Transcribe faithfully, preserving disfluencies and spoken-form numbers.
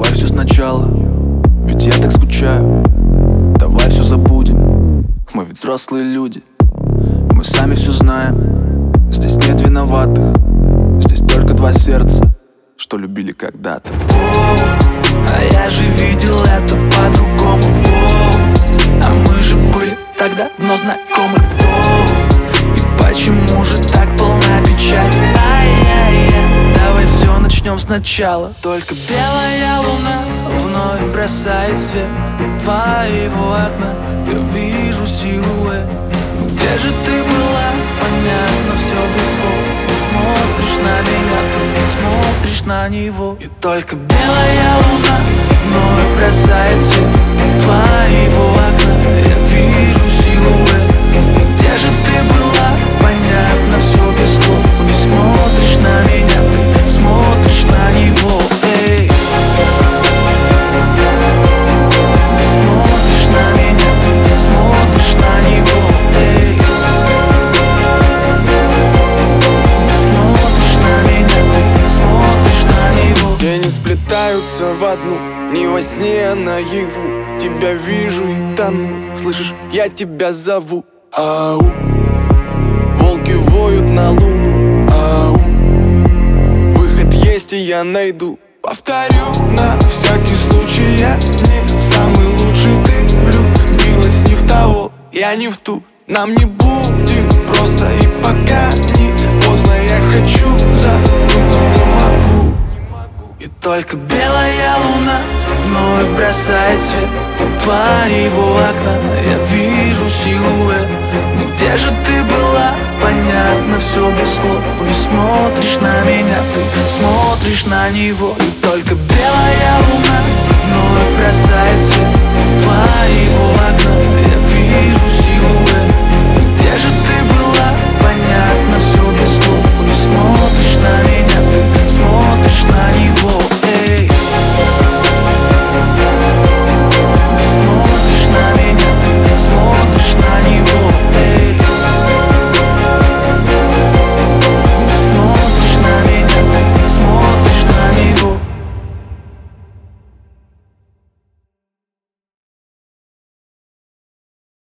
Давай все сначала, ведь я так скучаю. Давай все забудем, мы ведь взрослые люди. Мы сами все знаем, здесь нет виноватых. Здесь только два сердца, что любили когда-то. А я же видел это по-другому. А мы же были тогда давно знакомы. И почему же так полна печаль? Ай-яй-яй, давай все начнем сначала. Только белая луна вновь бросает свет твоего окна. Я вижу силуэт. Ну где же ты была? Понятно все без слов. Ты смотришь на меня, ты смотришь на него. И только белая луна вновь бросает свет твоего окна. Я вижу силуэт. Где же ты была? Понятно все без слов. Не смотришь на меня, ты смотришь на него. Эй. Не смотришь на меня, ты смотришь на него. Эй. Не смотришь на меня, ты смотришь на него. Тени сплетаются в одну, не во сне, а наяву. Тебя вижу и тону, слышишь, я тебя зову. Ау. Волки воют на луну. Ау. Выход есть и я найду. Повторю на всякий случай, я не самый лучший. Ты влюбилась не в того, я не в ту. Нам не будет просто и пока не поздно. Я хочу забыть, но не могу. И только белая луна вновь бросает свет твоего окна. Я вижу силуэт. Ну где же ты была? Понятно все без слов. Не смотришь на меня, ты смотришь на него. И только белая луна вновь бросает свет твоего окна. Я вижу силуэт.